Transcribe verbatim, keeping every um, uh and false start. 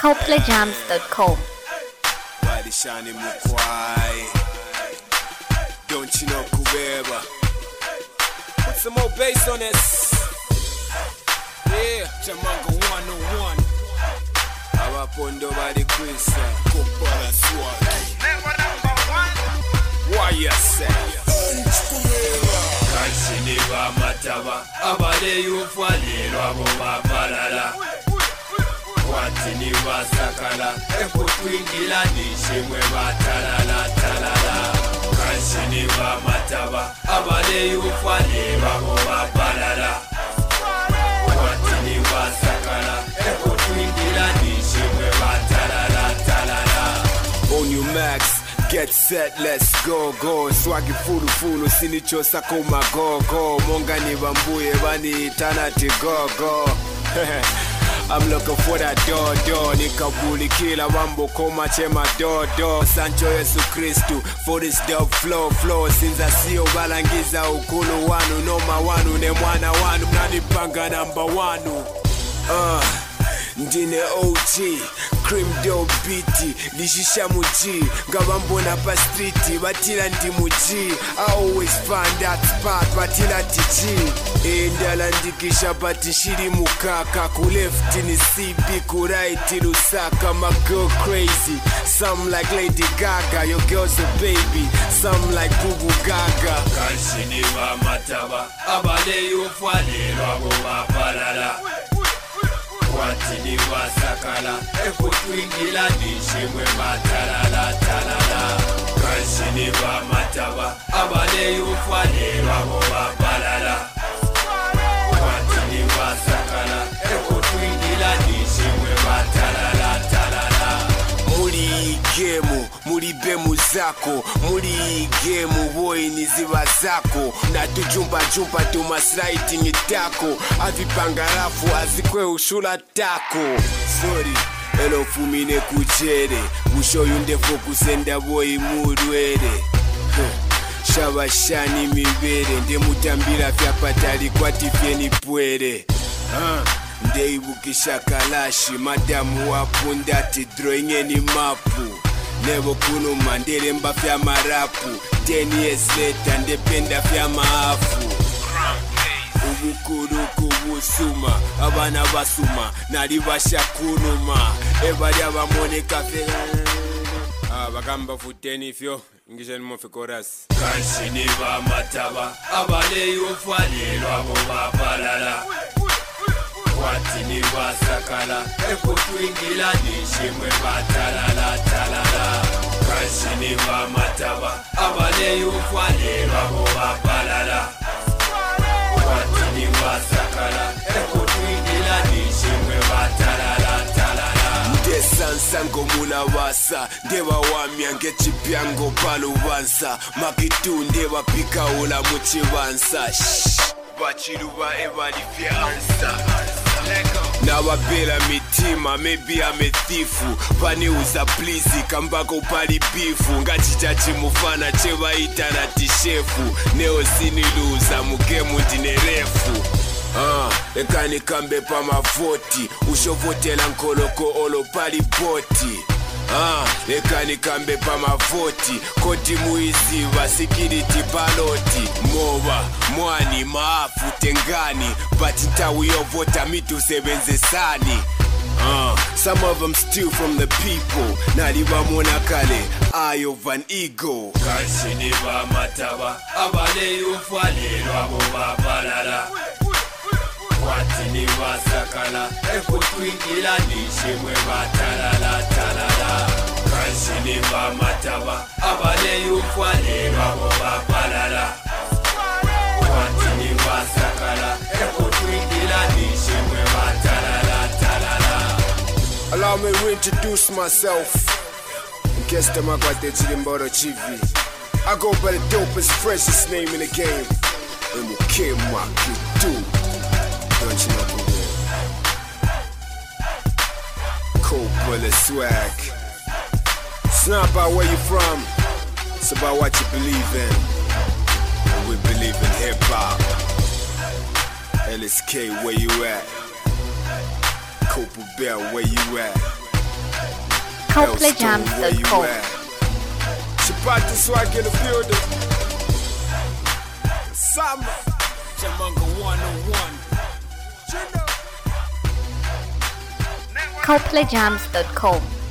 copley jams dot com. Shani Mukwai. Don't you know Kubeba? Put some more bass on this. Yeah, Jamanga one oh one. Abapondo bali kwisa Kupala swagi never number one. Why you say? Kanshini ba mataba abale yufaliro abo babalala. Watini wasakala eko twingila nishimwe batalala talala. Kanshini ba mataba abale yufaliro abo babalala. Watini wasakala eko twingila nishimwe batalala talala. On your max, get set, let's go go. Swagi fulu fulu sinicho sako go go. Monga ni bambuye bani tanati go go. I'm looking for that door door. Nikabuli kila wambo koma chema door door. Sancho Yesu Kristu for this dub flow flow. Sinza siyo balangiza ukulu wanu. Noma wanu ne mwana wanu. Mnanipanga number wanu. Uh, Ndine O G Cream Dog Beatty Lishisha muji Ngabambona pa streeti Batila ndi muji I always find that spot Batila tiji Endala ndikisha bati shiri mukaka Kulefti ni C B Kuraiti Lusaka My girl crazy Some like Lady Gaga Your girl's a baby Some like Bubu Gaga Kanshini wa mataba Abale yufwale Rabo waparala Watini wasakala eko twingila nishimwe batalala talala. Kanshini ba mataba abale yufale rabo babalala. Watini wasakala eko twingila nishimwe batalala talala. Muri gemu, muri bemu zako. Muri gemu boy niziba zako. Na tujumba jumba tumaslaiti nitako. Avipangarafu azikwe ushula tako. Sorry, elo fumine kujere. Musho yunde fokusenda boy murwere. Shabashani mibere. Nde mutambira vya patali kwa tifyeni pwere. Ndeibukisha kalashi. Madamu wapundati drawing ni mapu. Nebo kuno mandele mba fya marapu. Ten years later ndependa fya maafu. Ubukuru kubusuma abana basuma nali bashakunuma ebali abamoneka fe ah bagamba futeni fyo ingisha ni mofe chorus. Kanshini ba mataba abale yufaliro abo babalala. Watini wasakala eko twingila nishimwe batalala talala. Kanshini ba mataba abale yufaliro abo babalala. Watini wasakala eko twingila nishimwe batalala talala. Ndesansango mulawasa ndeba wamya ngechipyango palubansa. Makitu ndeba pika ula muchibansa. Bachiruba ebali fya ansa. Nawabela mitima, maybe I'm a thief. Pani uza please, kambako pali bifu. Ngachichachi mufana, cheva itana tishefu. Neo siniluza, mugemu dinerefu. Ah, ekani kambe pa mavoti. Ushovotela nkoloko olo pali boti. Ah, ekani kambe pa mavoti. Koti muizi wa security baloti. Mowa, mwani, maafu, tengani. Batita uyovota mitu sebenze sani. Uh, some of them steal from the people. Naliba monakale, eye of an ego. Kanshini ba mataba abale yufale rabo babalala. Watini wasakala eko twingila nishimwe batalala talala. Kanshini ba mataba abale yufale rabo babalala. Watini wasakala eko twingila nishimwe batalala talala. Allow me to introduce myself. In case the Magwate Chilimboro Chivi. I go by the dopest, freshest name in the game. And we came too. Don't you know who we are? Cold bullet swag. It's not about where you're from. It's about what you believe in. And we believe in hip hop. L S K, where you at? Copper Bell, where you at? Coplayjams dot com. Chipati swag in the building. Summer. Jamunga one oh one. Coplayjams dot com.